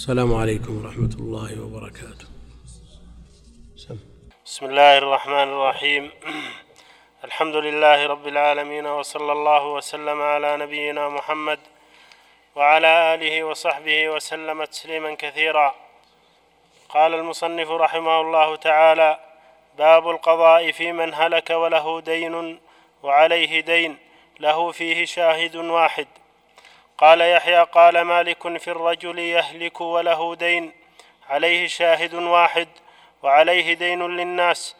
السلام عليكم ورحمة الله وبركاته. بسم الله الرحمن الرحيم. الحمد لله رب العالمين، وصلى الله وسلم على نبينا محمد وعلى آله وصحبه وسلم تسليما كثيرا. قال المصنف رحمه الله تعالى: باب القضاء في من هلك وله دين وعليه دين له فيه شاهد واحد. قال يحيى: قال مالك: في الرجل يهلك وله دين عليه شاهد واحد وعليه دين للناس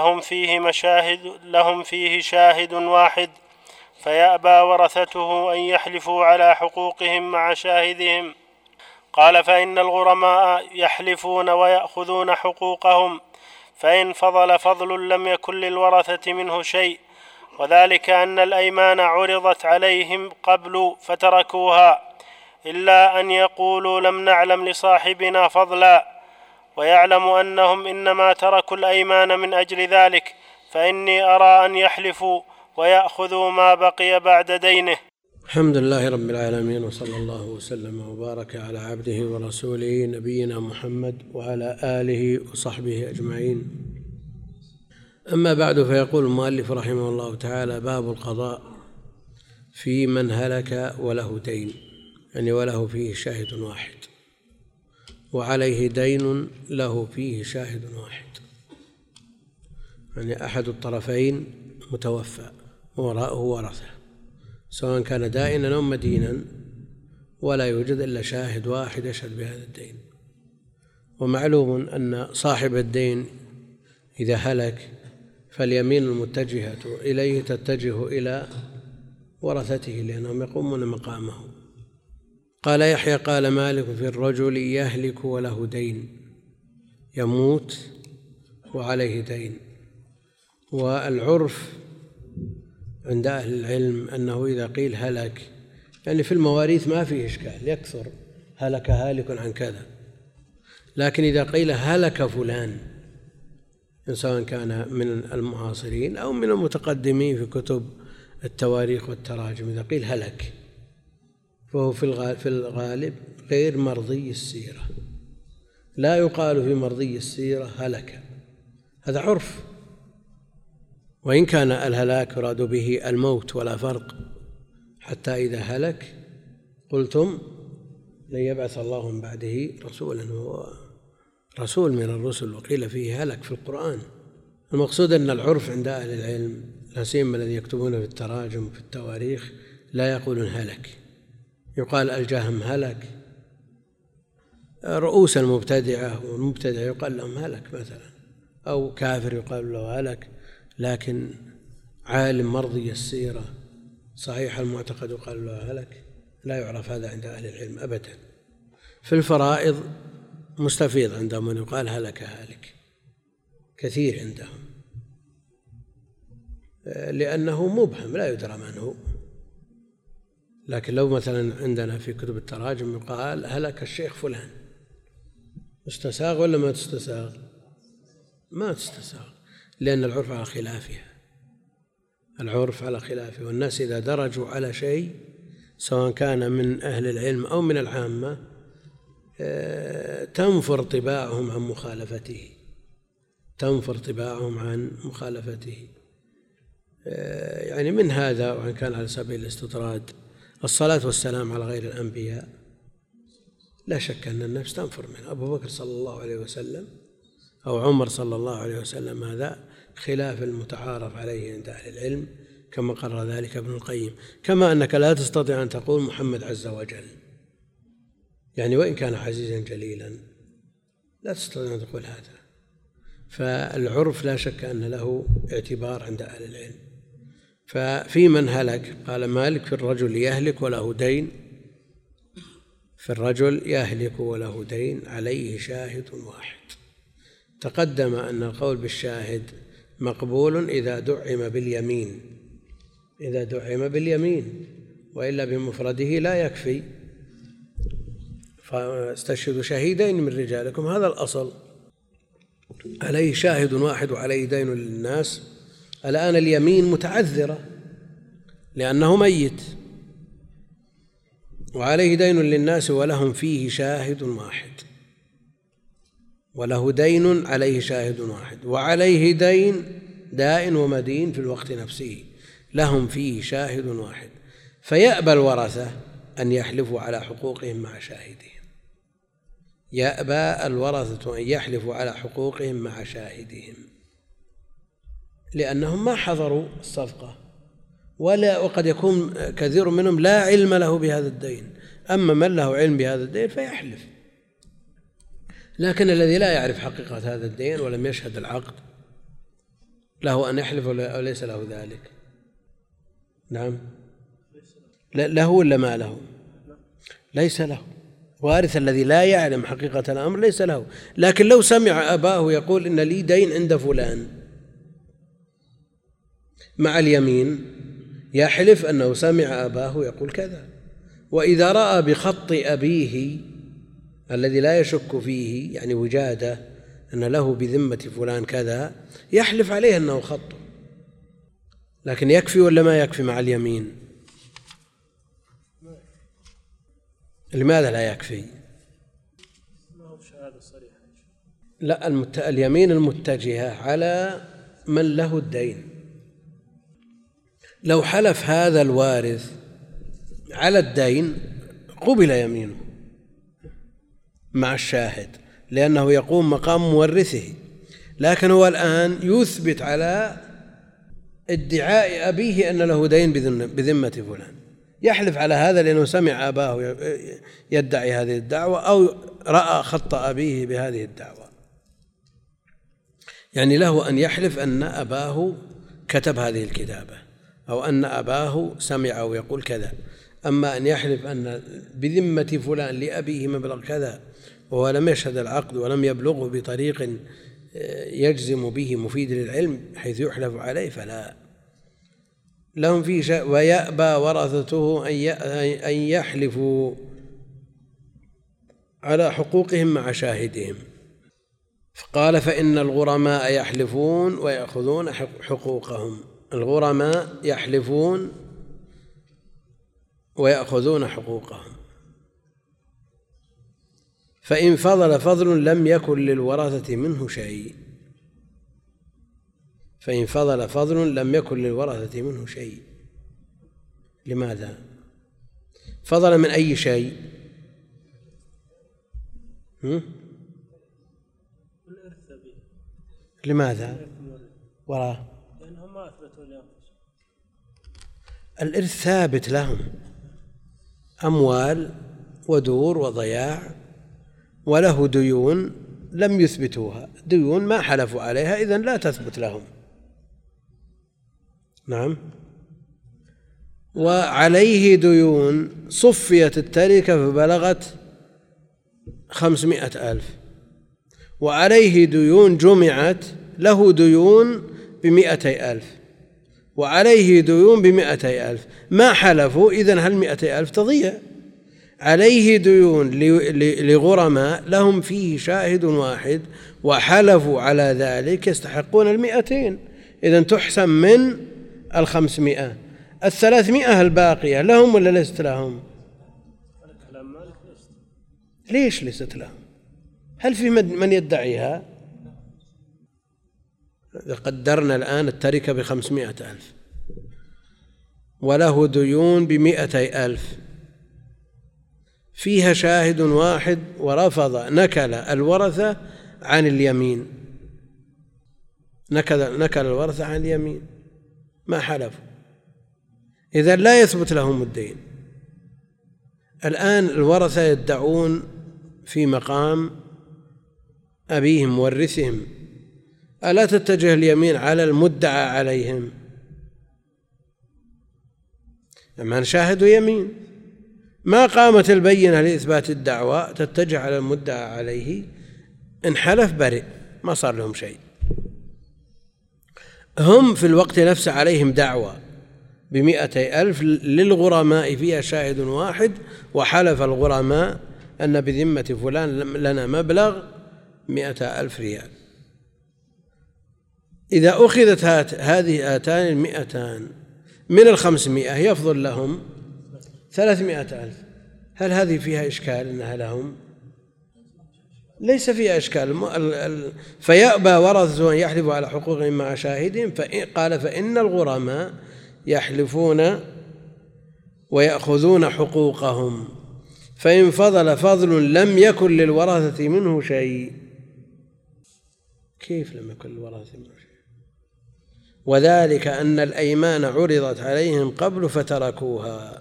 لهم فيه شاهد واحد، فيأبى ورثته أن يحلفوا على حقوقهم مع شاهدهم. قال: فإن الغرماء يحلفون ويأخذون حقوقهم، فإن فضل فضل لم يكن للورثة منه شيء، وذلك أن الأيمان عرضت عليهم قبل فتركوها، إلا أن يقولوا لم نعلم لصاحبنا فضلا، ويعلم أنهم إنما تركوا الأيمان من أجل ذلك، فإني أرى أن يحلفوا ويأخذوا ما بقي بعد دينه. الحمد لله رب العالمين، وصلى الله وسلم وبارك على عبده ورسوله نبينا محمد وعلى آله وصحبه أجمعين. أما بعد، فيقول المؤلف رحمه الله تعالى: باب القضاء في من هلك وله دين، يعني وله فيه شاهد واحد وعليه دين له فيه شاهد واحد، يعني أحد الطرفين متوفى ووراءه ورثة، سواء كان دائنا أو مدينا، ولا يوجد إلا شاهد واحد يشهد بهذا الدين. ومعلوم أن صاحب الدين إذا هلك فاليمين المتجهة إليه تتجه إلى ورثته، لأنهم يقومون مقامه. قال يحيى: قال مالك: في الرجل يهلك وله دين، يموت وعليه دين. والعرف عند أهل العلم أنه إذا قيل هلك، يعني في المواريث ما فيه إشكال، يكثر هلك هالك عن كذا، لكن إذا قيل هلك فلان، سواء كان من المعاصرين أو من المتقدمين في كتب التواريخ والتراجم، إذا قيل هلك فهو في الغالب غير مرضي السيرة، لا يقال في مرضي السيرة هلك، هذا عرف، وإن كان الهلاك يراد به الموت ولا فرق، حتى إذا هلك قلتم لن يبعث الله من بعده رسولا، هو رسول من الرسل، وقيل فيه هلك في القرآن. المقصود أن العرف عند أهل العلم، لا سيما الذين يكتبون في التراجم وفي التواريخ، لا يقولون هلك، يقال الجهم هلك، رؤوس المبتدعة والمبتدع يقال لهم هلك مثلا، أو كافر يقال له هلك، لكن عالم مرضي السيرة صحيح المعتقد يقال له هلك، لا يعرف هذا عند أهل العلم أبدا. في الفرائض مستفيض عندهم من يقال هلك هالك، كثير عندهم، لأنه مبهم لا يدرى من هو. لكن لو مثلا عندنا في كتب التراجم يقال هلك الشيخ فلان، استساغ ولا ما تستساغ؟ ما تستساغ، لأن العرف على خلافها، العرف على خلافه، والناس إذا درجوا على شيء سواء كان من أهل العلم أو من العامة تنفر طباعهم عن مخالفته، تنفر طباعهم عن مخالفته. يعني من هذا، وإن كان على سبيل الاستطراد، الصلاة والسلام على غير الأنبياء لا شك أن النفس تنفر منه. أبو بكر صلى الله عليه وسلم أو عمر صلى الله عليه وسلم، هذا خلاف المتعارف عليه عند أهل العلم، كما قرر ذلك ابن القيم. كما أنك لا تستطيع أن تقول محمد عز وجل، يعني وإن كان عزيزا جليلا لا تستطيع أن تقول هذا. فالعرف لا شك أن له اعتبار عند أهل العلم. ففي من هلك قال مالك: في الرجل يهلك وله دين، في الرجل يهلك وله دين عليه شاهد واحد. تقدم أن القول بالشاهد مقبول إذا دعم باليمين، إذا دعم باليمين، وإلا بمفرده لا يكفي، فاستشهدوا شهيدين من رجالكم، هذا الأصل. عليه شاهد واحد وعليه دين للناس، الآن اليمين متعذرة لأنه ميت، وعليه دين للناس ولهم فيه شاهد واحد، وله دين عليه شاهد واحد، وعليه دين دائن ومدين في الوقت نفسه لهم فيه شاهد واحد، فيأبى الورثة أن يحلفوا على حقوقهم مع شاهدهم. يأبى الورثة أن يحلفوا على حقوقهم مع شاهدهم لأنهم ما حضروا الصفقة، وقد يكون كثير منهم لا علم له بهذا الدين، أما من له علم بهذا الدين فيحلف. لكن الذي لا يعرف حقيقة هذا الدين ولم يشهد العقد له أن يحلف أو ليس له ذلك؟ نعم، له ولا ما له؟ ليس له. وارث الذي لا يعلم حقيقة الأمر ليس له. لكن لو سمع أباه يقول إن لي دين عند فلان مع اليمين يحلف أنه سمع أباه يقول كذا، وإذا رأى بخط أبيه الذي لا يشك فيه يعني وجاده أن له بذمة فلان كذا يحلف عليه أنه خطه. لكن يكفي ولا ما يكفي مع اليمين؟ لماذا لا يكفي؟ لا، اليمين المتجهة على من له الدين. لو حلف هذا الوارث على الدين قبل يمينه مع الشاهد لأنه يقوم مقام مورثه، لكن هو الآن يثبت على ادعاء أبيه أن له دين بذمة فلان، يحلف على هذا لأنه سمع أباه يدعي هذه الدعوة أو رأى خط أبيه بهذه الدعوة. يعني له أن يحلف أن أباه كتب هذه الكتابة أو أن أباه سمع ويقول كذا. أما أن يحلف أن بذمة فلان لأبيه مبلغ كذا وهو لم يشهد العقد ولم يبلغه بطريق يجزم به مفيد للعلم حيث يحلف عليه فلا. لهم فيه شيء. ويأبى ورثته أن يحلفوا على حقوقهم مع شاهدهم. قال فإن الغرماء يحلفون ويأخذون حقوقهم. الغرماء يحلفون ويأخذون حقوقهم. فإن فضل فضل لم يكن للورثة منه شيء. فإن فضل فضل لم يكن للورثة منه شيء. لماذا؟ فضل من أي شيء؟ لماذا؟ وراه لأنهم ما أثبتوا لأنفسهم. الإرث ثابت لهم، أموال ودور وضياع، وله ديون لم يثبتوها، ديون ما حلفوا عليها، إذن لا تثبت لهم. نعم. وعليه ديون صفيت التركة فبلغت 500,000، وعليه ديون جمعت، له ديون 200,000 وعليه ديون 200,000، ما حلفوا، إذن هل 200,000 تضيع؟ عليه ديون لغرماء لهم فيه شاهد واحد وحلفوا على ذلك يستحقون 200، إذن تحسم من 500. 300 الباقية لهم ولا ليست لهم؟ ليش ليست لهم؟ هل في من يدعيها؟ قدرنا الآن التركة 500,000 وله ديون 200,000، فيها شاهد واحد ورفض، نكل الورثة عن اليمين، نكل الورثة عن اليمين، ما حلفوا، إذن لا يثبت لهم الدين. الآن الورثة يدعون في مقام أبيهم مورثهم، ألا تتجه اليمين على المدعى عليهم؟ من شاهدوا يمين، ما قامت البينة لإثبات الدعوة تتجه على المدعى عليه، إن حلف برئ ما صار لهم شيء. هم في الوقت نفسه عليهم دعوة 200,000 للغرماء فيها شاهد واحد، وحلف الغرماء أن بذمة فلان لنا مبلغ 100,000 ريال. إذا أخذت هذه هاتان 200 من 500 يفضل لهم 300,000، هل هذه فيها إشكال أنها لهم؟ ليس فيها إشكال. فيأبى ورثة أن يحلفوا على حقوقهم مع شاهدهم. قال فإن الغرماء يحلفون ويأخذون حقوقهم، فإن فضل فضل لم يكن للورثة منه شيء. كيف لم يكن للورثة منه شيء؟ وذلك أن الأيمان عرضت عليهم قبل فتركوها،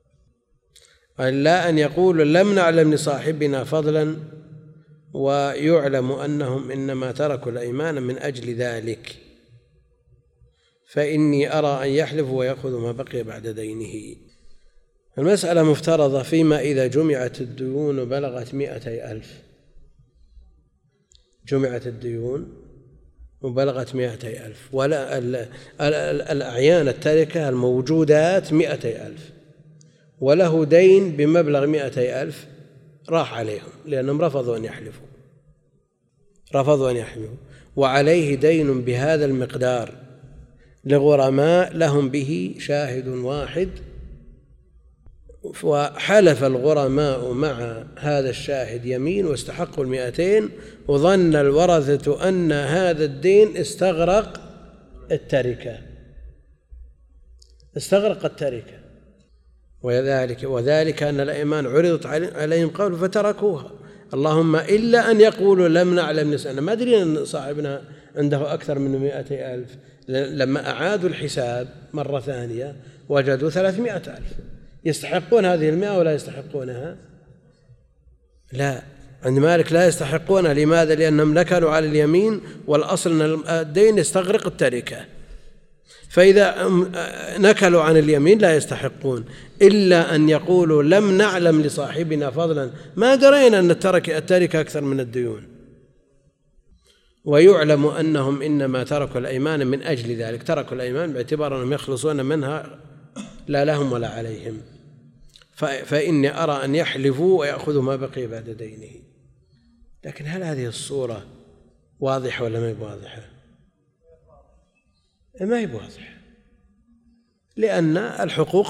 لا أن يقولوا لم نعلم لصاحبنا فضلا ويعلم أنهم إنما تركوا الأيمان من أجل ذلك، فإني أرى أن يحلفوا ويأخذوا ما بقي بعد دينه. المسألة مفترضة فيما إذا جمعت الديون وبلغت 200,000. جمعت الديون وبلغت 200,000، ولا الأعيان التاركة الموجودات 200,000، وله دين بمبلغ 200,000 راح عليهم لأنهم رفضوا أن يحلفوا، وعليه دين بهذا المقدار لغرماء لهم به شاهد واحد، وحلف الغرماء مع هذا الشاهد يمين واستحقوا 200، وظن الورثة أن هذا الدين استغرق التركة، وذلك أن الأيمان عرضت عليهم قبل فتركوها، اللهم إلا أن يقولوا لم نعلم نسألنا، ما أدري أن صاحبنا عنده أكثر من 200,000. لما أعادوا الحساب مرة ثانية وجدوا 300,000. يستحقون هذه 100 ولا يستحقونها؟ لا، عند مالك لا يستحقونها. لماذا؟ لأنهم نكلوا على اليمين، والأصل أن الدين يستغرق التركة، فإذا نكلوا عن اليمين لا يستحقون، إلا أن يقولوا لم نعلم لصاحبنا فضلا، ما درينا أن التركة أكثر من الديون، ويعلم أنهم إنما تركوا الأيمان من أجل ذلك، تركوا الأيمان باعتبار أنهم يخلصون منها لا لهم ولا عليهم، فإني أرى أن يحلفوا ويأخذوا ما بقي بعد دينه. لكن هل هذه الصورة واضحة ولا ما هي واضحة؟ ما هي واضحة، لأن الحقوق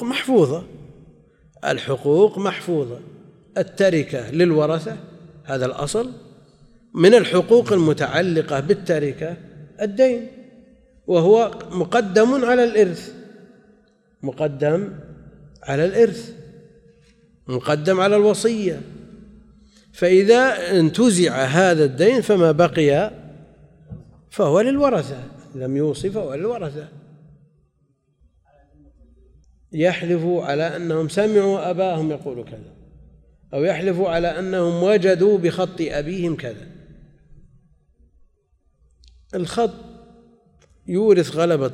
محفوظة، التركة للورثة، هذا الأصل. من الحقوق المتعلقة بالتركة الدين، وهو مقدم على الإرث، مقدم على الوصية، فإذا انتزع هذا الدين فما بقي فهو للورثة، لم يوصي فهو للورثة. يحلفوا على أنهم سمعوا أباهم يقول كذا، أو يحلفوا على أنهم وجدوا بخط أبيهم كذا. الخط يورث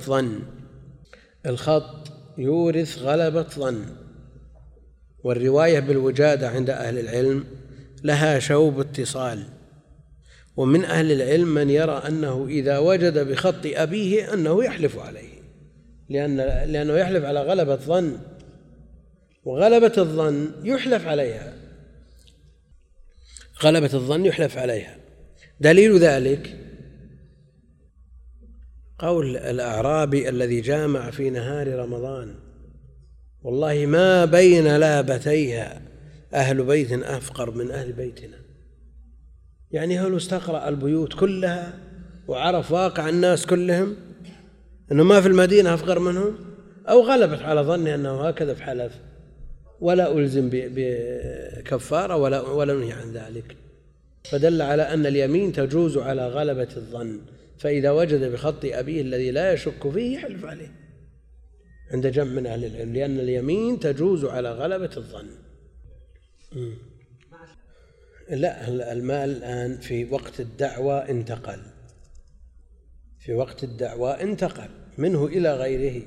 غلبة ظن، والرواية بالوجادة عند أهل العلم لها شوب اتصال، ومن أهل العلم من يرى أنه إذا وجد بخط أبيه أنه يحلف عليه، لأنه يحلف على غلبة ظن، وغلبة الظن يحلف عليها. دليل ذلك قول الأعرابي الذي جامع في نهار رمضان: والله ما بين لابتيها أهل بيت أفقر من أهل بيتنا. يعني هل استقرأ البيوت كلها وعرف واقع الناس كلهم أنه ما في المدينة أفقر منهم، أو غلبت على ظنه أنه هكذا فحلف، ولا ألزم بكفارة ولا نهي عن ذلك. فدل على أن اليمين تجوز على غلبة الظن، فإذا وجد بخط أبيه الذي لا يشك فيه يحلف عليه عند جمع من أهل العلم، لأن اليمين تجوز على غلبة الظن. لا، المال الآن في وقت الدعوة انتقل منه إلى غيره،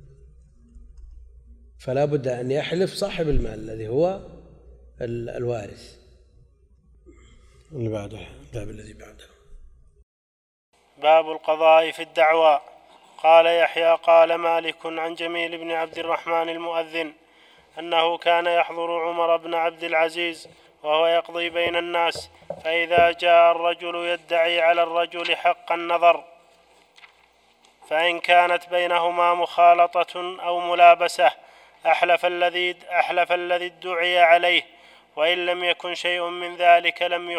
فلا بد أن يحلف صاحب المال الذي هو الوارث. اللي بعده الباب الذي بعده باب القضاء في الدعوى. قال يحيى قال مالك عن جميل بن عبد الرحمن المؤذن أنه كان يحضر عمر بن عبد العزيز وهو يقضي بين الناس، فإذا جاء الرجل يدعي على الرجل حق النظر، فإن كانت بينهما مخالطة أو ملابسة أحلف الذي ادعي عليه، وإن لم يكن شيء من ذلك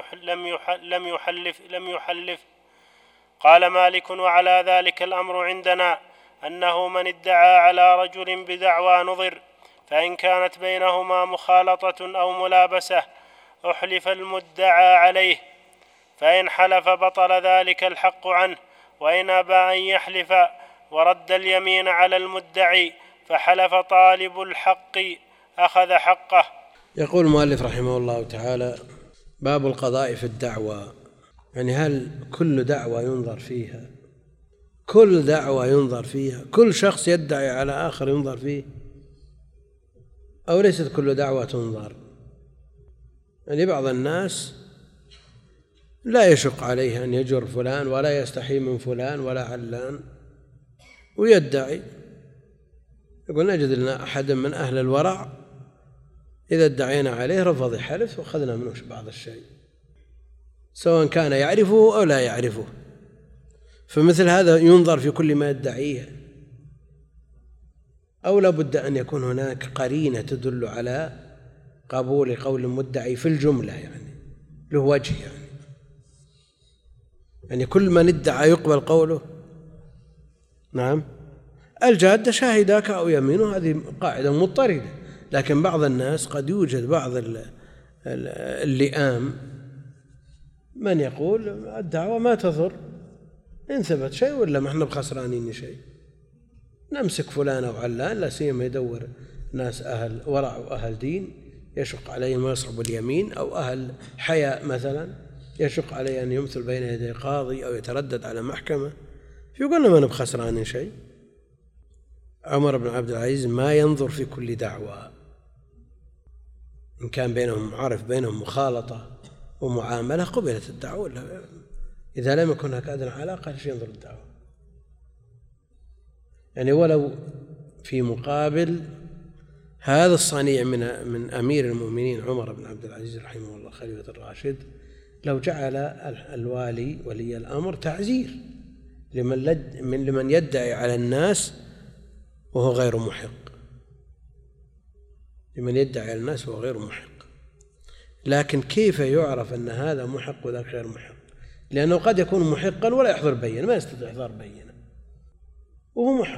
لم يحلف. قال مالك: وعلى ذلك الأمر عندنا أنه من ادعى على رجل بدعوى نظر، فإن كانت بينهما مخالطة أو ملابسة أحلف المدعى عليه، فإن حلف بطل ذلك الحق عنه، وإن أبى أن يحلف ورد اليمين على المدعي فحلف طالب الحق أخذ حقه. يقول المؤلف رحمه الله تعالى: باب القضاء في الدعوى. يعني هل كل دعوى ينظر فيها؟ كل دعوى ينظر فيها؟ كل شخص يدعي على آخر ينظر فيه؟ أو ليست كل دعوة تنظر؟ يعني بعض الناس لا يشق عليه أن يجر فلان ولا يستحي من فلان ولا علان ويدعي، يقول: نجد لنا أحدا من أهل الورع إذا ادعينا عليه رفض حلف وأخذنا منه بعض الشيء، سواء كان يعرفه أو لا يعرفه. فمثل هذا ينظر في كل ما يدعيه، أو لابد أن يكون هناك قرينة تدل على قبول قول المدعي في الجملة، يعني له وجه، يعني كل من ادعى يقبل قوله. نعم، الجادة شاهداك أو يمينه، هذه قاعدة مضطردة، لكن بعض الناس قد يوجد بعض اللئام من يقول الدعوة ما تضر، إن ثبت شيء ولا ما احنا بخسرانين شيء، نمسك فلان أو علان، لا سيما يدور ناس أهل ورع وأهل دين يشق عليهم ويصعب اليمين، أو أهل حياء مثلا يشق عليه أن يمثل بين يدي قاضي أو يتردد على محكمة، فيقولنا ما نبخسران شيء. عمر بن عبد العزيز ما ينظر في كل دعوة، إن كان بينهم عارف بينهم مخالطة ومعاملة قبلت الدعوة، إذا لم يكن هناك أدنى علاقة ليش ينظر الدعوة؟ يعني ولو في مقابل هذا الصنيع من أمير المؤمنين عمر بن عبد العزيز رحمه الله خليفة الراشد، لو جعل الوالي ولي الأمر تعزير لمن يدعي على الناس وهو غير محق، لمن يدعي على الناس وهو غير محق. لكن كيف يعرف أن هذا محق وذاك غير محق؟ لأنه قد يكون محقا ولا يحضر بينة، ما يستطيع إحضار بينة وهو محق.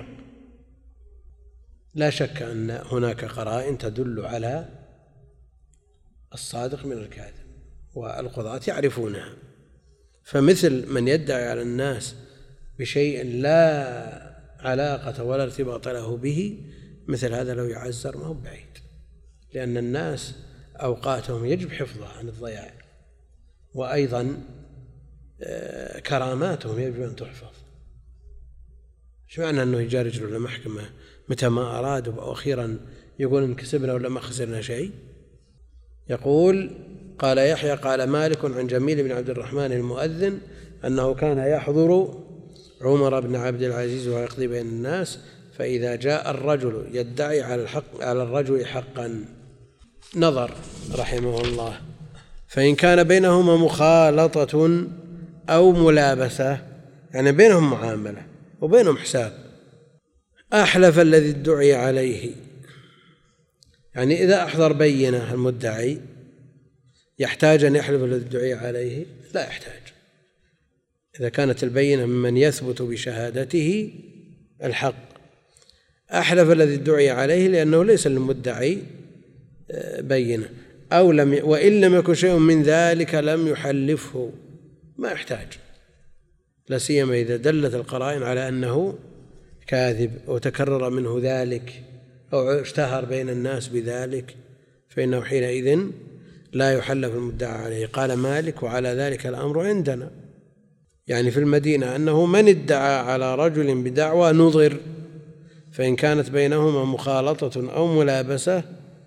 لا شك أن هناك قرائن تدل على الصادق من الكاذب، والقضاة يعرفونها. فمثل من يدعي على الناس بشيء لا علاقة ولا ارتباط له به، مثل هذا لو يعزر ما هو بعيد، لأن الناس أوقاتهم يجب حفظها عن الضياع، وأيضا كراماتهم يجب أن تحفظ. ايش معنى أنه يجي رجل للمحكمة متى ما أراد وأخيرا يقول إن كسبنا ولا ما خسرنا شيء؟ يقول: قال يحيى قال مالك عن جميل بن عبد الرحمن المؤذن أنه كان يحضر عمر بن عبد العزيز ويقضي بين الناس، فإذا جاء الرجل يدعي على الرجل حقا نظر رحمه الله، فإن كان بينهما مخالطة أو ملابسة، يعني بينهم معاملة وبينهم حساب، أحلف الذي ادعي عليه. يعني إذا أحضر بينة المدعي يحتاج أن يحلف الذي ادعي عليه؟ لا يحتاج، إذا كانت البينة ممن يثبت بشهادته الحق. أحلف الذي ادعي عليه لأنه ليس للمدعي بينة، وإن لم يكن شيء من ذلك لم يحلفه، ما يحتاج، لا سيما إذا دلت القرائن على أنه كاذب وتكرر منه ذلك أو اشتهر بين الناس بذلك، فإنه حينئذ لا يحلف المدعى عليه. قال مالك: وعلى ذلك الأمر عندنا، يعني في المدينة، أنه من ادعى على رجل بدعوى نظر، فإن كانت بينهما مخالطة أو ملابسة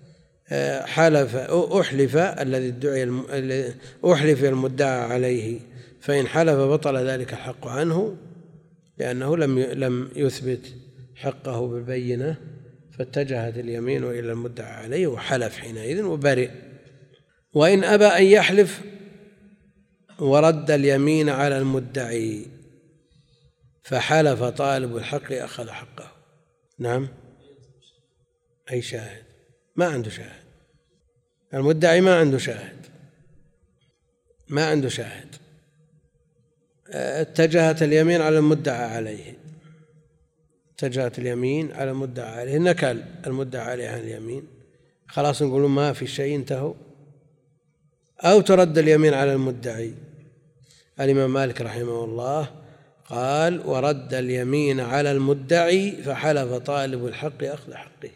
أحلف المدعى عليه، فإن حلف بطل ذلك الحق عنه، لأنه لم يثبت حقه بالبينة، فاتجهت اليمين إلى المدعى عليه وحلف حينئذ وبرئ. وإن أبى أن يحلف ورد اليمين على المدعي فحلف طالب الحق أخذ حقه. نعم، أي شاهد، ما عنده شاهد، المدعي ما عنده شاهد، ما عنده شاهد. اتجهت اليمين على المدعى عليه، اتجهت اليمين على المدعى عليه، نكل المدعى عليه عن اليمين، خلاص نقولون ما في شيء، انتهوا. أو ترد اليمين على المدعي. الإمام مالك رحمه الله قال: ورد اليمين على المدعي فحلف طالب الحق أخذ حقه،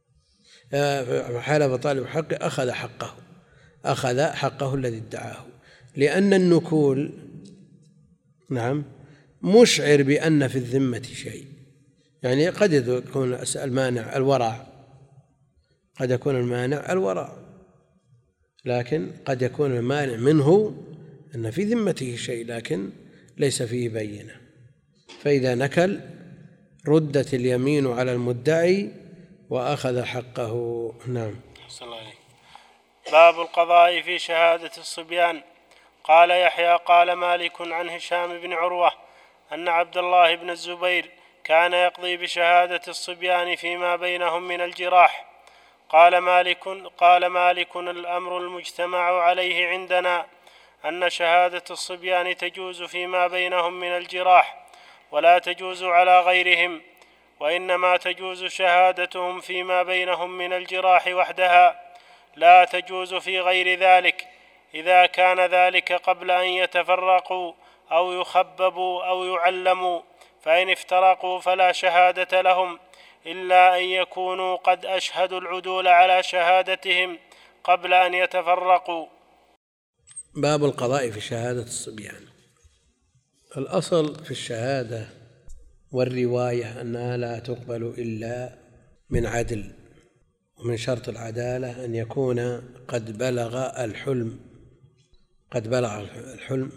فحلف طالب الحق أخذ حقه الذي ادعاه، لأن النكول نعم مشعر بأن في الذمة شيء. يعني قد يكون المانع الورع، قد يكون المانع الورع، لكن قد يكون المانع منه أن في ذمته شيء لكن ليس فيه بينة. فإذا نكل ردت اليمين على المدعي وأخذ حقه. نعم. باب القضاء في شهادة الصبيان. قال يحيى قال مالك عن هشام بن عروة أن عبد الله بن الزبير كان يقضي بشهادة الصبيان فيما بينهم من الجراح. قال مالك الأمر المجتمع عليه عندنا أن شهادة الصبيان تجوز فيما بينهم من الجراح ولا تجوز على غيرهم، وإنما تجوز شهادتهم فيما بينهم من الجراح وحدها، لا تجوز في غير ذلك إذا كان ذلك قبل أن يتفرقوا أو يخببوا أو يعلموا، فإن افترقوا فلا شهادة لهم إلا أن يكونوا قد أشهدوا العدول على شهادتهم قبل أن يتفرقوا. باب القضاء في شهادة الصبيان. الأصل في الشهادة والرواية أنها لا تقبل إلا من عدل، ومن شرط العدالة أن يكون قد بلغ الحلم،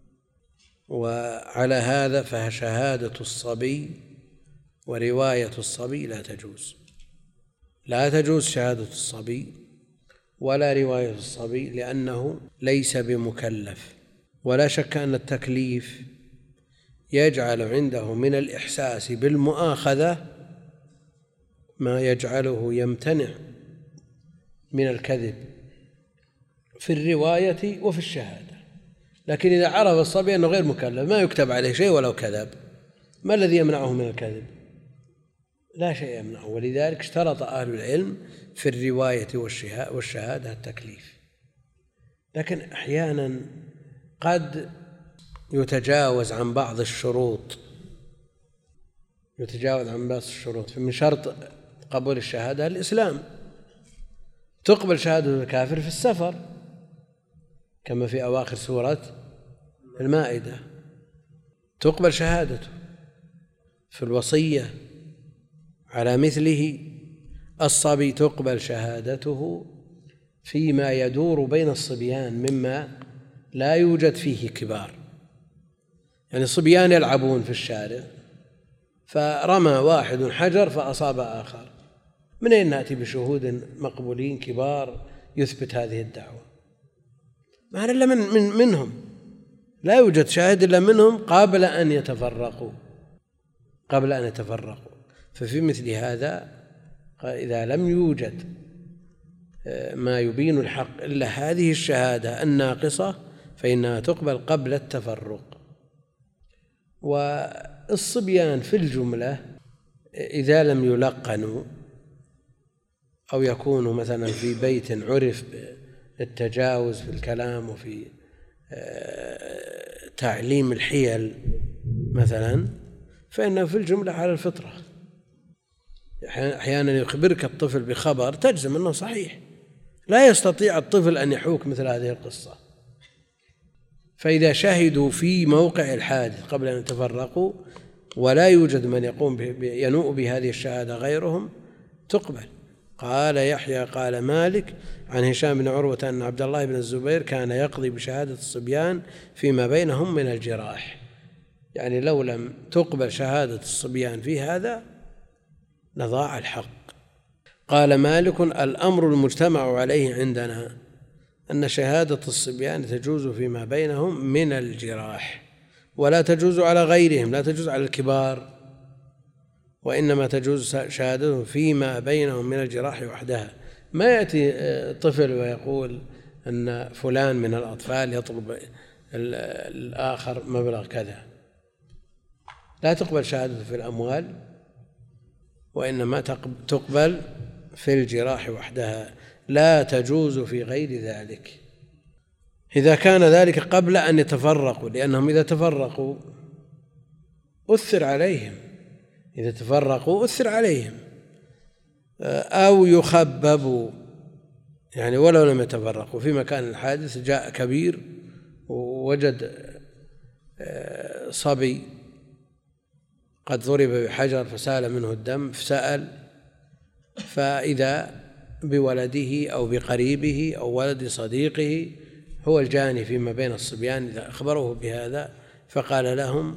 وعلى هذا فشهادة الصبي ورواية الصبي لا تجوز شهادة الصبي ولا رواية الصبي، لأنه ليس بمكلف، ولا شك أن التكليف يجعل عنده من الإحساس بالمؤاخذة ما يجعله يمتنع من الكذب في الرواية وفي الشهادة. لكن إذا عرف الصبي أنه غير مكلف ما يكتب عليه شيء ولو كذب، ما الذي يمنعه من الكذب؟ لا شيء يمنعه. ولذلك اشترط أهل العلم في الرواية والشهادة التكليف. لكن أحيانا قد يتجاوز عن بعض الشروط، فمن شرط قبول الشهادة الإسلام. تقبل شهادة الكافر في السفر كما في أواخر سورة المائدة، تقبل شهادته في الوصية على مثله. الصبي تقبل شهادته فيما يدور بين الصبيان مما لا يوجد فيه كبار، يعني الصبيان يلعبون في الشارع فرمى واحد حجر فأصاب آخر، من أين نأتي بشهود مقبولين كبار يثبت هذه الدعوة؟ ما إلا منهم، لا يوجد شاهد إلا منهم قبل أن يتفرقوا. ففي مثل هذا إذا لم يوجد ما يبين الحق إلا هذه الشهادة الناقصة فإنها تقبل قبل التفرق. والصبيان في الجملة إذا لم يلقنوا أو يكونوا مثلا في بيت عرف بالتجاوز في الكلام وفي تعليم الحيل مثلا، فإنه في الجملة على الفطرة. أحيانا يخبرك الطفل بخبر تجزم أنه صحيح، لا يستطيع الطفل أن يحوك مثل هذه القصة. فإذا شهدوا في موقع الحادث قبل أن يتفرقوا ولا يوجد من ينوء بهذه الشهادة غيرهم تقبل. قال يحيى قال مالك عن هشام بن عروة أن عبد الله بن الزبير كان يقضي بشهادة الصبيان فيما بينهم من الجراح، يعني لو لم تقبل شهادة الصبيان في هذا لضاع الحق. قال مالك الأمر المجتمع عليه عندنا أن شهادة الصبيان تجوز فيما بينهم من الجراح ولا تجوز على غيرهم، لا تجوز على الكبار وإنما تجوز شهادتهم فيما بينهم من الجراح وحدها. ما يأتي طفل ويقول أن فلان من الأطفال يطلب الآخر مبلغ كذا. لا تقبل شهادته في الأموال، وإنما تقبل في الجراح وحدها، لا تجوز في غير ذلك إذا كان ذلك قبل أن يتفرقوا، لأنهم إذا تفرقوا أثر عليهم، إذا تفرقوا أثر عليهم، أو يخببوا، يعني ولو لم يتفرقوا في مكان الحادث جاء كبير ووجد صبي قد ضرب بحجر فسال منه الدم فسأل، فإذا بولده أو بقريبه أو ولد صديقه هو الجاني فيما بين الصبيان، إذا أخبروه بهذا فقال لهم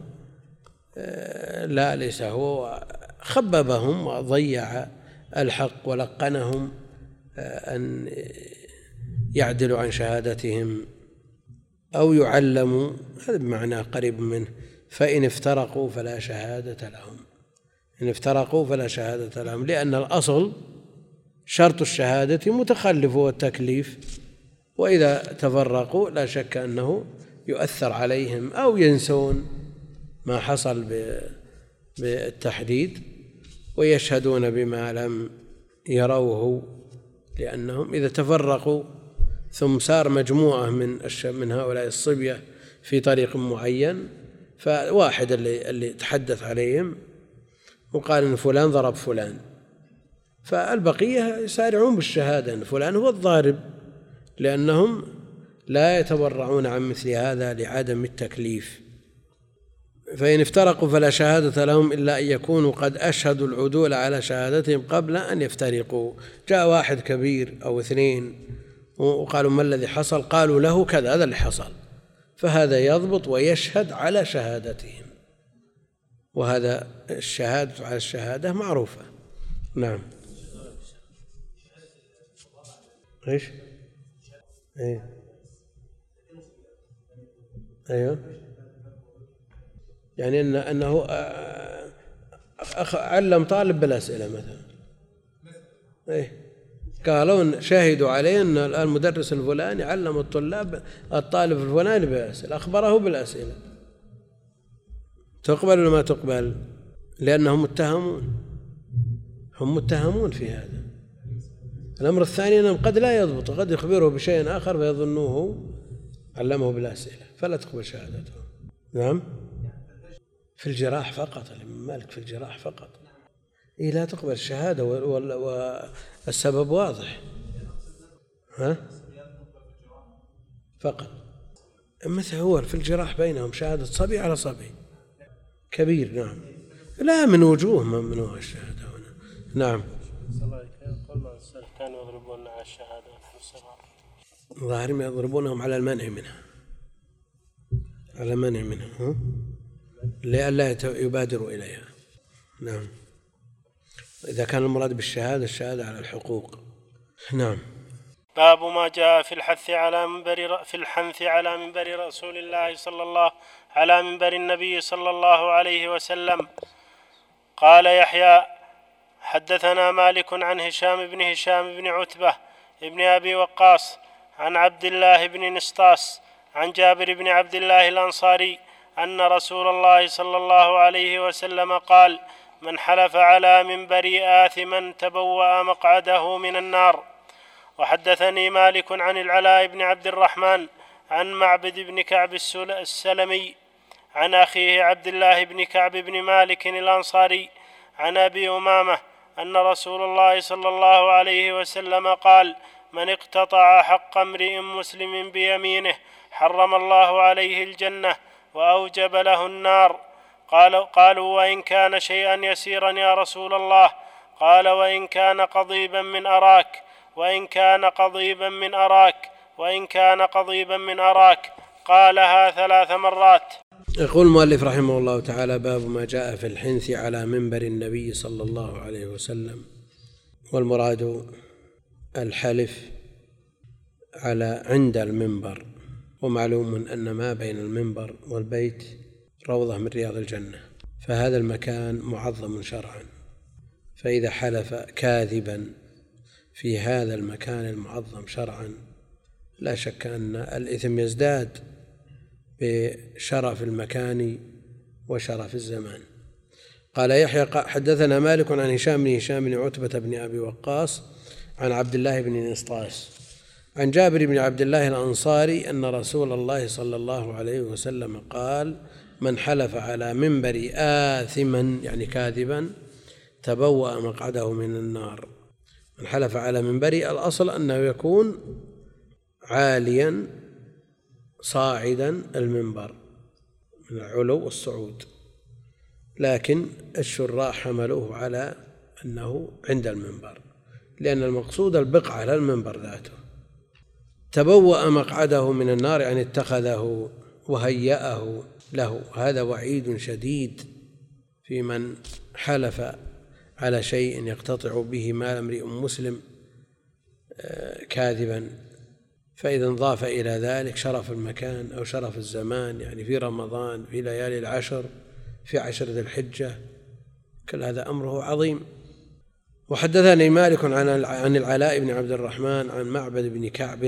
لا ليس هو، خببهم وضيع الحق ولقنهم أن يعدلوا عن شهادتهم أو يعلموا، هذا بمعنى قريب منه. فإن افترقوا فلا شهادة لهم، إن افترقوا فلا شهادة لهم، لأن الأصل شرط الشهادة متخلف والتكليف، وإذا تفرقوا لا شك أنه يؤثر عليهم أو ينسون ما حصل بالتحديد ويشهدون بما لم يروه، لأنهم إذا تفرقوا ثم صار مجموعة من هؤلاء الصبية في طريق معين، فواحد اللي تحدث عليهم وقال إن فلان ضرب فلان، فالبقية يسارعون بالشهادة أن فلان هو الضارب، لأنهم لا يتورعون عن مثل هذا لعدم التكليف. فإن افترقوا فلا شهادة لهم إلا أن يكونوا قد أشهدوا العدول على شهادتهم قبل أن يفترقوا. جاء واحد كبير أو اثنين وقالوا ما الذي حصل؟ قالوا له كذا، هذا اللي حصل، فهذا يضبط ويشهد على شهادتهم، وهذا الشهادة على الشهادة معروفة. نعم. ايش؟ ايوه، يعني انه علم طالب بالاسئله مثلا، قالوا شهدوا عليه ان المدرس الفلاني علم الطالب الفلاني بالاسئله، اخبره بالاسئله، تقبل ولا ما تقبل؟ لانهم متهمون في هذا. الامر الثاني انهم قد لا يضبط، قد يخبره بشيء اخر فيظنوه علمه بالاسئله، فلا تقبل شهادته. نعم، في الجراح فقط، الإمام مالك في الجراح فقط. لا تقبل الشهادة والسبب واضح. فقط مثل هو في الجراح بينهم شهادة صبي على صبي كبير. نعم، لا من وجوه ممنوع الشهادة هنا. نعم. كانوا يضربون على الشهادة ظاهرهم يضربونهم على المنع منها، على منع منها لئلا يبادروا إليها. نعم، إذا كان المراد بالشهادة الشهادة على الحقوق. نعم. باب ما جاء في الحث على منبر رسول الله على منبر النبي صلى الله عليه وسلم. قال يحيى حدثنا مالك عن هشام بن عتبة ابن أبي وقاص عن عبد الله بن نسطاس عن جابر بن عبد الله الأنصاري أن رسول الله صلى الله عليه وسلم قال: من حلف على منبري آثما تبوأ مقعده من النار. وحدثني مالك عن العلاء بن عبد الرحمن عن معبد بن كعب السلمي عن أخيه عبد الله بن كعب بن مالك الأنصاري عن أبي أمامة أن رسول الله صلى الله عليه وسلم قال: من اقتطع حق امرئ مسلم بيمينه حرم الله عليه الجنة وأوجب له النار. قالوا: وإن كان شيئا يسيرا يا رسول الله؟ قال: وإن كان قضيبا من أراك، وإن كان قضيبا من أراك، وإن كان قضيبا من أراك. قالها 3 مرات. يقول المؤلف رحمه الله تعالى: باب ما جاء في الحنث على منبر النبي صلى الله عليه وسلم. والمراد الحلف عند المنبر، ومعلوم أن ما بين المنبر والبيت روضة من رياض الجنة، فهذا المكان معظم شرعا فإذا حلف كاذبا في هذا المكان المعظم شرعا لا شك أن الإثم يزداد بشرف المكان وشرف الزمان. قال يحيى حدثنا مالك عن هشام بن عتبة بن أبي وقاص عن عبد الله بن نسطاس عن جابر بن عبد الله الأنصاري أن رسول الله صلى الله عليه وسلم قال: من حلف على منبر آثما يعني كاذبا تبوأ مقعده من النار. من حلف على منبر الأصل أنه يكون عاليا صاعدا المنبر من العلو والصعود، لكن الشراح حملوه على أنه عند المنبر لأن المقصود البقعة لا المنبر ذاته. تبوأ مقعده من النار يعني اتخذه وهيأه له. هذا وعيد شديد في من حلف على شيء يقتطع به مال امرئ مسلم كاذبا. فإذا انضاف إلى ذلك شرف المكان أو شرف الزمان، يعني في رمضان، في ليالي العشر، في 10 ذي الحجة، كل هذا أمره عظيم. وحدثني مالك عن العلاء بن عبد الرحمن عن معبد بن كعب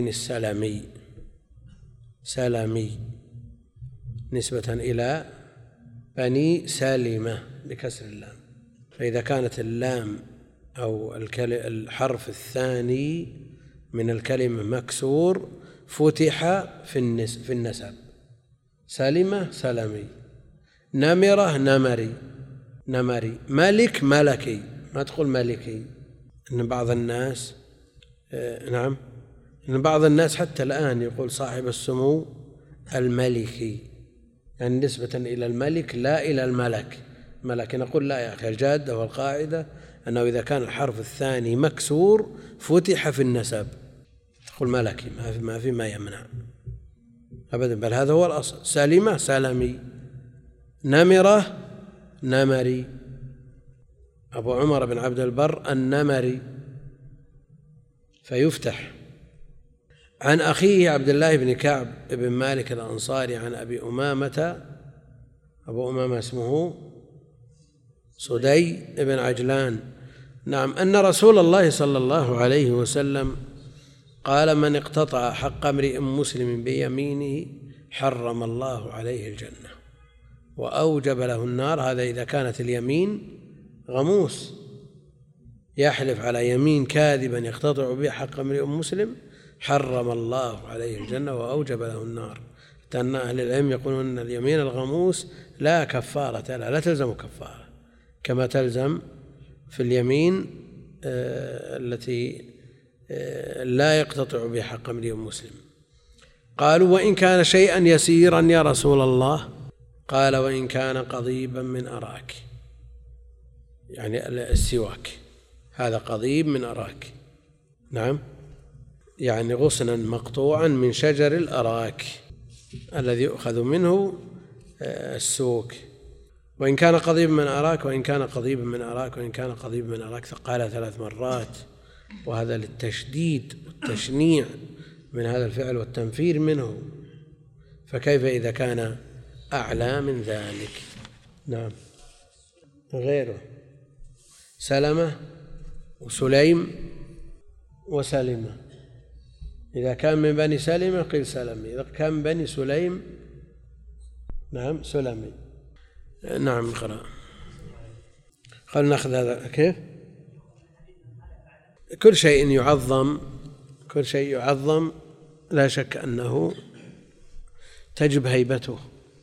السلمي نسبة إلى بني سالمة بكسر اللام، فإذا كانت اللام أو الحرف الثاني من الكلمة مكسور فتح في النسب. سالمة سلمي، نمرة نمري، ملك ملكي، ما تقول ملكي. إن بعض الناس إن بعض الناس حتى الآن يقول صاحب السمو الملكي، يعني نسبة إلى الملك لا إلى الملك. نقول لا يا أخي، الجادة والقاعدة أنه إذا كان الحرف الثاني مكسور فتح في النسب تقول ملكي، ما يمنع أبدا، بل هذا هو الأصل. سالمة سلمي، نمرة نمري، أبو عمر بن عبد البر النمري، فيفتح. عن أخيه عبد الله بن كعب بن مالك الأنصاري عن أبي أمامة، أبو أمامة اسمه صدي بن عجلان، نعم، أن رسول الله صلى الله عليه وسلم قال: من اقتطع حق امرئ مسلم بيمينه حرم الله عليه الجنة وأوجب له النار. هذا إذا كانت اليمين غموس، يحلف على يمين كاذبا يقتطع به حق امرئ مسلم حرم الله عليه الجنة وأوجب له النار. لأن أهل العلم يقولون أن اليمين الغموس لا كفارة لا تلزم كفارة، كما تلزم في اليمين التي لا يقتطع به حق امرئ مسلم. قالوا: وإن كان شيئا يسيرا يا رسول الله؟ قال: وإن كان قضيبا من أراك، يعني السواك، هذا قضيب من أراك، نعم، يعني غصنا مقطوعا من شجر الأراك الذي يؤخذ منه السوك. وإن كان قضيب من أراك، وإن كان قضيب من أراك، وإن كان قضيب من أراك، قال 3 مرات، وهذا للتشديد والتشنيع من هذا الفعل والتنفير منه، فكيف إذا كان أعلى من ذلك؟ نعم، غيره سلمة وسليم وسلمة. إذا كان من بني سلمة قيل سلمي، إذا كان من بني سليم نعم سلمي. نعم نقرأ. قال نأخذ هذا كيف؟ كل شيء يعظم لا شك أنه تجب هيبته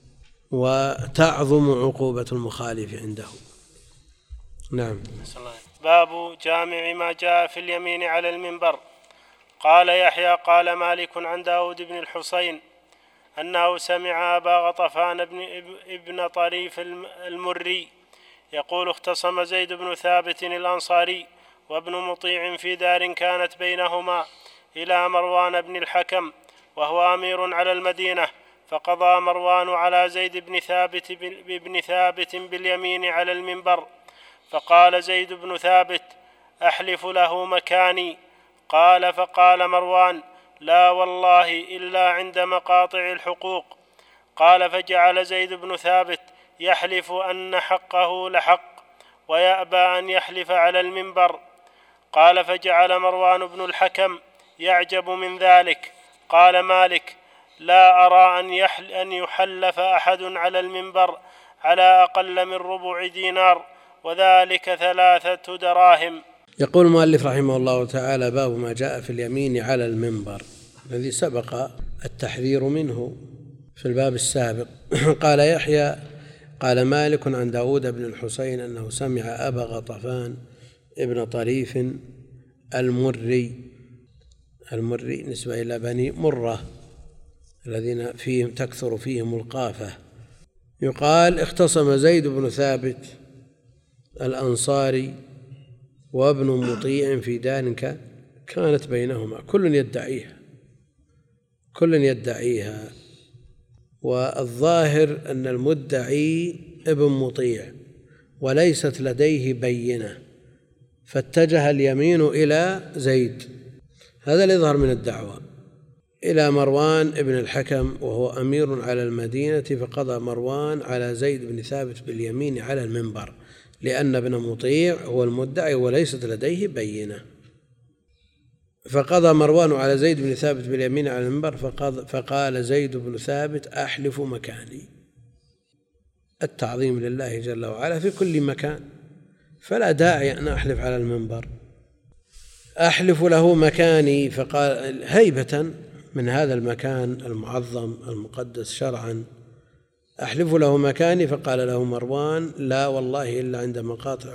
وتعظم عقوبة المخالف عنده. نعم. باب جامع ما جاء في اليمين على المنبر. قال يحيى قال مالك عن داود بن الحصين أنه سمع أبا غطفان ابن طريف المري يقول: اختصم زيد بن ثابت الأنصاري وابن مطيع في دار كانت بينهما إلى مروان بن الحكم وهو أمير على المدينة، فقضى مروان على زيد بن ثابت باليمين على المنبر، فقال زيد بن ثابت: أحلف له مكاني. قال: فقال مروان: لا والله إلا عند مقاطع الحقوق. قال: فجعل زيد بن ثابت يحلف أن حقه لحق ويأبى أن يحلف على المنبر. قال فجعل مروان بن الحكم يعجب من ذلك. قال مالك: لا أرى أن يحلف أحد على المنبر على أقل من ربع دينار، وذلك 3 دراهم. يقول المؤلف رحمه الله تعالى: باب ما جاء في اليمين على المنبر، الذي سبق التحذير منه في الباب السابق. قال يحيى: قال مالك عن داود بن الحسين أنه سمع أبا غطفان ابن طريف المري نسبة إلى بني مرة الذين فيهم تكثر فيهم القافة، يقال: اختصم زيد بن ثابت الأنصاري وابن مطيع في دار كانت بينهما، كل يدعيها، والظاهر أن المدعي ابن مطيع وليست لديه بينة، فاتجه اليمين إلى زيد، هذا اللي يظهر من الدعوة، إلى مروان ابن الحكم وهو أمير على المدينة، فقضى مروان على زيد بن ثابت باليمين على المنبر، لأن ابن مطيع هو المدعي وليست لديه بينة. فقضى مروان على زيد بن ثابت باليمين على المنبر، فقال زيد بن ثابت: أحلف مكاني. التعظيم لله جل وعلا في كل مكان، فلا داعي أن أحلف على المنبر، أحلف له مكاني. فقال هيبة من هذا المكان المعظم المقدس شرعا: أحلف له مكاني. فقال له مروان: لا والله إلا عند مقاطع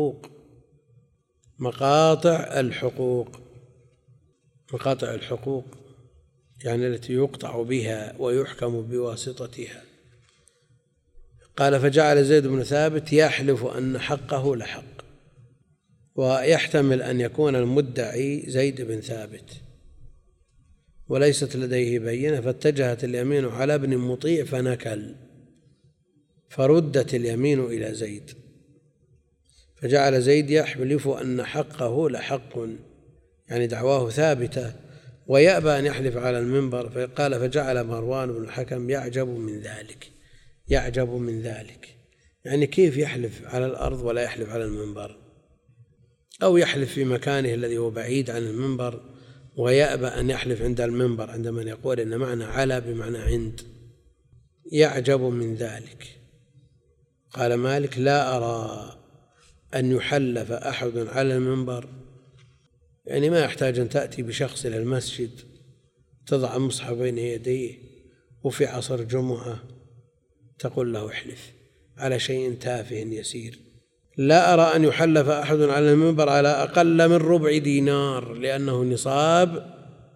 الحقوق يعني التي يقطع بها ويحكم بواسطتها. قال: فجعل زيد بن ثابت يحلف أن حقه لحق، ويحتمل أن يكون المدعي زيد بن ثابت وليست لديه بينة، فاتجهت اليمين على ابن مطيع فنكل، فردت اليمين إلى زيد، فجعل زيد يحلف أن حقه لحق، يعني دعواه ثابتة، ويأبى أن يحلف على المنبر. فقال: فجعل مروان بن الحكم يعجب من ذلك، يعني كيف يحلف على الأرض ولا يحلف على المنبر، أو يحلف في مكانه الذي هو بعيد عن المنبر، ويأبى أن يحلف عند المنبر، عند من يقول إن معنى على بمعنى عند، يعجب من ذلك. قال مالك: لا أرى أن يحلف أحد على المنبر، يعني ما يحتاج أن تأتي بشخص إلى المسجد تضع المصحف بين يديه وفي عصر جمعة تقول له احلف على شيء تافه يسير. لا أرى أن يحلف أحد على المنبر على أقل من ربع دينار، لأنه نصاب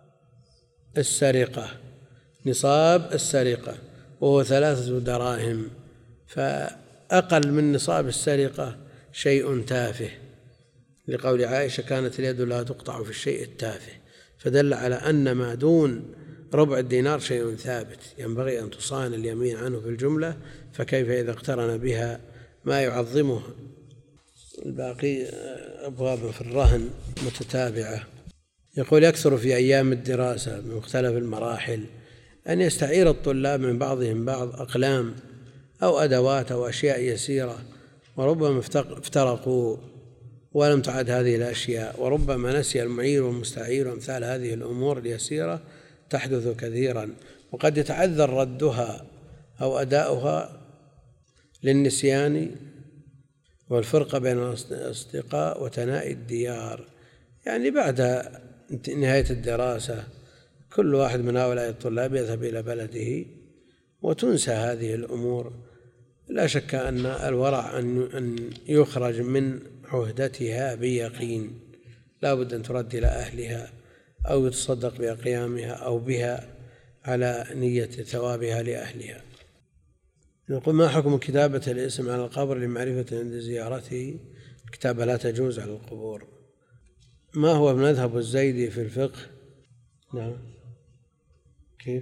السرقة وهو 3 دراهم، فأقل من نصاب السرقة شيء تافه، لقول عائشة: كانت اليد لا تقطع في الشيء التافه، فدل على أن ما دون ربع الدينار شيء ثابت ينبغي أن تصان اليمين عنه في الجملة، فكيف إذا اقترن بها ما يعظمه. الباقي أبواب في الرهن متتابعة. يقول: يكثر في أيام الدراسة بمختلف المراحل أن يستعير الطلاب من بعضهم بعض أقلام أو أدوات أو أشياء يسيرة، وربما افترقوا ولم تعد هذه الأشياء، وربما نسي المعير والمستعير، وأمثال هذه الأمور اليسيرة تحدث كثيرا، وقد يتعذر ردها أو أداؤها للنسيان والفرقة بين الأصدقاء وتناء الديار، يعني بعد نهاية الدراسة كل واحد من هؤلاء الطلاب يذهب إلى بلده وتنسى هذه الأمور. لا شك أن الورع أن يخرج من عهدتها بيقين، لا بد أن ترد إلى أهلها أو يتصدق بأقيامها أو بها على نية ثوابها لأهلها. نقول: ما حكم كتابة الاسم على القبر لمعرفة عند زيارته؟ الكتابة لا تجوز على القبور. ما هو مذهب الزيدي في الفقه؟ نعم، كيف؟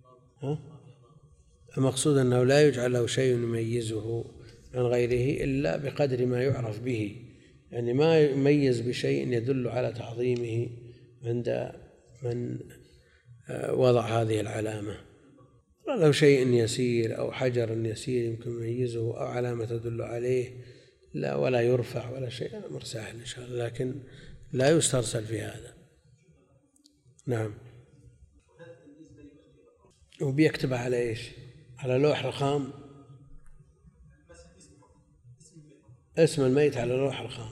المقصود أنه لا يجعل له شيء يميزه عن غيره إلا بقدر ما يعرف به، يعني ما يميز بشيء يدل على تعظيمه عند من وضع هذه العلامة. لو شيء يسير أو حجر يسير يمكن يميزه أو علامة تدل عليه لا ولا يرفع ولا شيء، الأمر سهل إن شاء الله، لكن لا يسترسل في هذا. نعم. وبيكتبها على إيش؟ على لوح رخام؟ اسم الميت على لوح رخام.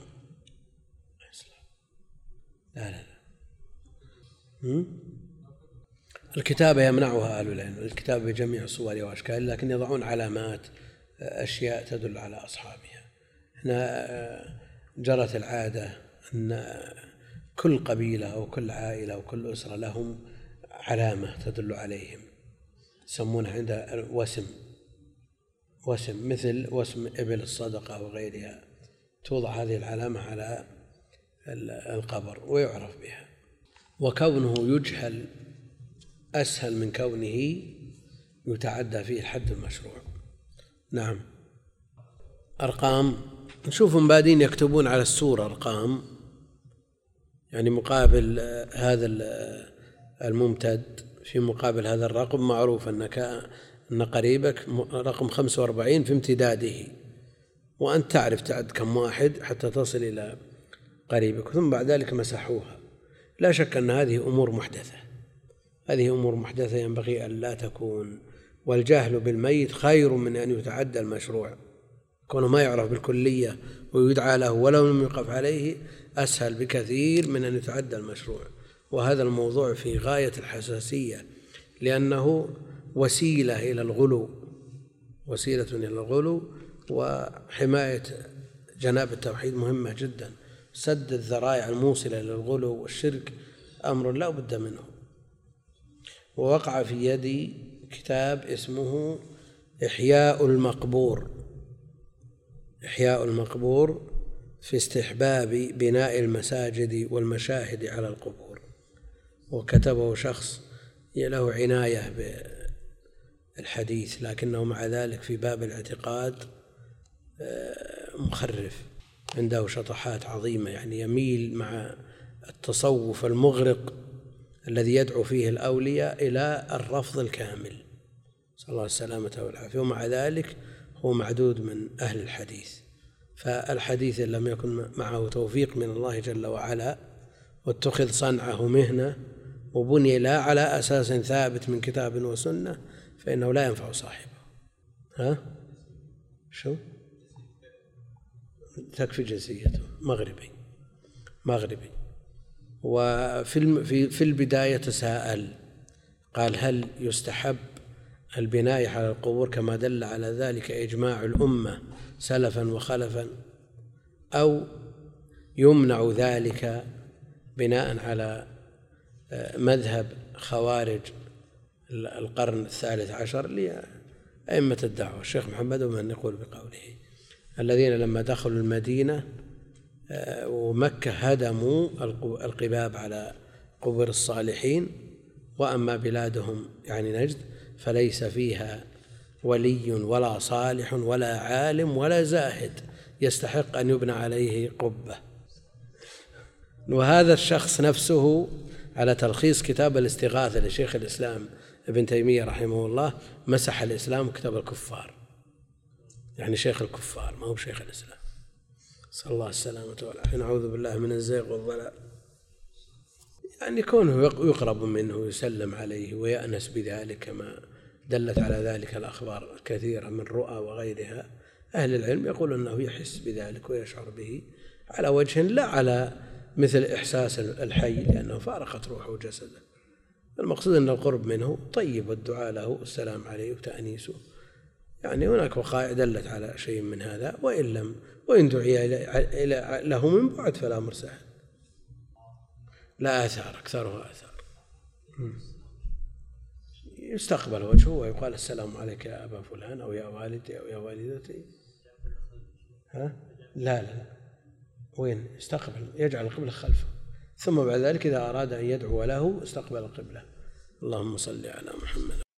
لا لا لا. الكتابة يمنعها أهل العلم، الكتابة بجميع صورها وأشكالها، لكن يضعون علامات، أشياء تدل على أصحابها. هنا جرت العادة أن كل قبيلة أو كل عائلة أو كل أسرة لهم علامة تدل عليهم، يسمونها عند وسم مثل وسم إبل الصدقة وغيرها، توضع هذه العلامة على القبر ويعرف بها. وكونه يجهل أسهل من كونه يتعدى فيه الحد المشروع. نعم. أرقام، نشوفهم بادين يكتبون على السورة أرقام، يعني مقابل هذا الممتد في مقابل هذا الرقم، معروف أن قريبك رقم 45 في امتداده، وأنت تعرف تعد كم واحد حتى تصل إلى قريبك، ثم بعد ذلك مسحوها. لا شك أن هذه أمور محدثة، هذه أمور محدثة ينبغي أن لا تكون، والجهل بالميت خير من أن يتعدى المشروع. كونه ما يعرف بالكلية ويدعى له ولو لم يقف عليه أسهل بكثير من أن يتعدى المشروع. وهذا الموضوع في غاية الحساسية، لأنه وسيلة إلى الغلو، وسيلة إلى الغلو، وحماية جناب التوحيد مهمة جدا. سد الذرائع الموصلة إلى الغلو والشرك أمر لا بد منه. ووقع في يدي كتاب اسمه إحياء المقبور في استحباب بناء المساجد والمشاهد على القبور، وكتبه شخص له عناية بالحديث، لكنه مع ذلك في باب الاعتقاد مخرف، عنده شطحات عظيمة، يعني يميل مع التصوف المغرق الذي يدعو فيه الأولياء إلى الرفض الكامل، صلى الله السلامة والعافية، ومع ذلك هو معدود من أهل الحديث. فالحديث إن لم يكن معه توفيق من الله جل وعلا واتخذ صنعه مهنة وبني لا على أساس ثابت من كتاب وسنة فإنه لا ينفع صاحبه. شو؟ تكفي جنسيته مغربي. وفي البداية تساءل، قال: هل يستحب البناء على القبور كما دل على ذلك إجماع الأمة سلفا وخلفا، أو يمنع ذلك بناء على مذهب خوارج القرن 13 لأئمة الدعوة الشيخ محمد ومن يقول بقوله، الذين لما دخلوا المدينة ومكة هدموا القباب على قبور الصالحين، وأما بلادهم يعني نجد فليس فيها ولي ولا صالح ولا عالم ولا زاهد يستحق أن يبنى عليه قبة. وهذا الشخص نفسه على تلخيص كتاب الاستغاثة لشيخ الإسلام ابن تيمية رحمه الله مسح الإسلام وكتب الكفار، يعني شيخ الكفار ما هو شيخ الإسلام، صلى الله السلامة والعافية. نعوذ بالله من الزيغ والضلال. يعني كونه يقرب منه ويسلم عليه ويأنس بذلك كما دلت على ذلك الأخبار الكثيرة من رؤى وغيرها، أهل العلم يقول أنه يحس بذلك ويشعر به على وجه لا على مثل إحساس الحي لأنه فارقت روحه وجسده. المقصود أن القرب منه طيب، والدعاء له والسلام عليه وتأنيسه. يعني هناك وقائع دلت على شيء من هذا، وإن دعي له من بعد فلا أمر سهل، لا آثار، أكثرها آثار. يستقبل وجهه ويقال: السلام عليك يا أبا فلان، أو يا والدي أو يا والدتي. لا وين يستقبل؟ يجعل القبلة خلفه، ثم بعد ذلك إذا أراد أن يدعو له استقبل القبلة. اللهم صل على محمد.